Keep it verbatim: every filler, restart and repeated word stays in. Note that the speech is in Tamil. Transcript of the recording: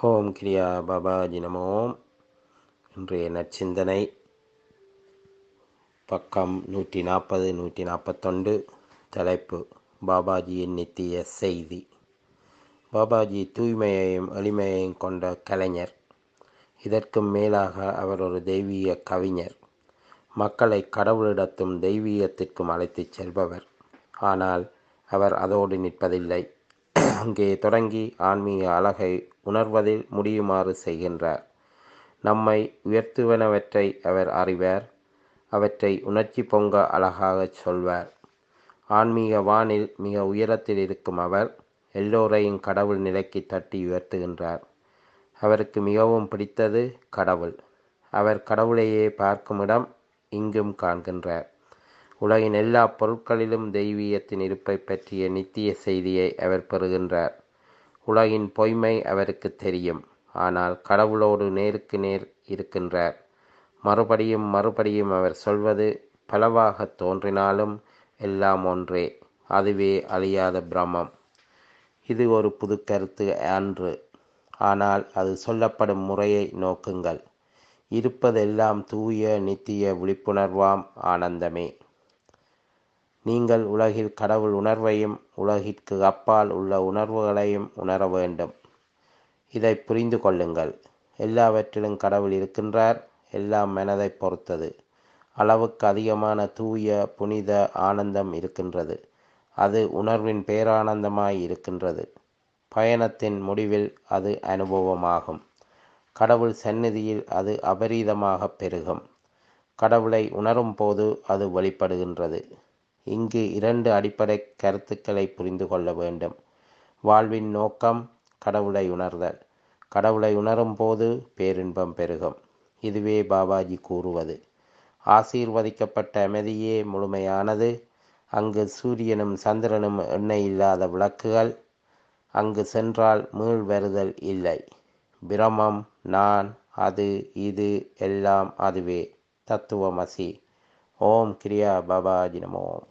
ஓம் கிரியா பாபாஜி நமோ. இன்றைய நற்சிந்தனை பக்கம் நூற்றி நாற்பது நூற்றி நாற்பத்தொன்று. தலைப்பு: பாபாஜியின் நித்திய செய்தி. பாபாஜி தூய்மையையும் எளிமையையும் கொண்ட கலைஞர். இதற்கும் மேலாக அவர் ஒரு தெய்வீக கவிஞர். மக்களை கடவுளிடத்தும் தெய்வீகத்திற்கும் அழைத்துச் செல்பவர். ஆனால் அவர் அதோடு நிற்பதில்லை. அங்கே தொடங்கி ஆன்மீக அழகை உணர்வதில் முடியுமாறு செய்கின்றார். நம்மை உயர்த்துவனவற்றை அவர் அறிவார். அவற்றை உணர்ச்சி பொங்க அழகாகச் சொல்வார். ஆன்மீக வானில் மிக உயரத்தில் இருக்கும் அவர் எல்லோரையும் கடவுள் நிலைக்கு தட்டி உயர்த்துகின்றார். அவருக்கு மிகவும் பிடித்தது கடவுள். அவர் கடவுளையே பார்க்குமிடம் இங்கும் காண்கின்றார். உலகின் எல்லா பொருட்களிலும் தெய்வீகத்தின் இருப்பை பற்றிய நித்திய செய்தியை அவர் பெறுகின்றார். உலகின் பொய்மை அவருக்கு தெரியும். ஆனால் கடவுளோடு நேருக்கு நேர் இருக்கின்றார். மறுபடியும் மறுபடியும் அவர் சொல்வது பலவாக தோன்றினாலும் எல்லாம் ஒன்றே. அதுவே அழியாத பிரம்மம். இது ஒரு புது கருத்து அன்று. ஆனால் அது சொல்லப்படும் முறையை நோக்குங்கள். இருப்பதெல்லாம் தூய நித்திய விழிப்புணர்வாம் ஆனந்தமே. நீங்கள் உலகில் கடவுள் உணர்வையும் உலகிற்கு அப்பால் உள்ள உணர்வுகளையும் உணர வேண்டும். இதை புரிந்து கொள்ளுங்கள். எல்லாவற்றிலும் கடவுள் இருக்கின்றார். எல்லாம் மனதை பொறுத்தது. அளவுக்கு அதிகமான தூய புனித ஆனந்தம் இருக்கின்றது. அது உணர்வின் பேரானந்தமாய் இருக்கின்றது. பயணத்தின் முடிவில் அது அனுபவமாகும். கடவுள் சந்நிதியில் அது அபரீதமாக பெருகும். கடவுளை உணரும் போது அது வெளிப்படுகின்றது. இங்கு இரண்டு அடிப்படை கருத்துக்களை புரிந்து கொள்ள வேண்டும். வாழ்வின் நோக்கம் கடவுளை உணர்தல். கடவுளை உணரும் போது பேரின்பம் பெருகும். இதுவே பாபாஜி கூறுவது. ஆசீர்வதிக்கப்பட்ட அமைதியே முழுமையானது. அங்கு சூரியனும் சந்திரனும் எண்ணெய் இல்லாத விளக்குகள். அங்கு சென்றால் மீள் வருதல் இல்லை. பிரமம், நான், அது, இது எல்லாம் அதுவே. தத்துவமசி. ஓம் கிரியா பாபாஜி நமோ.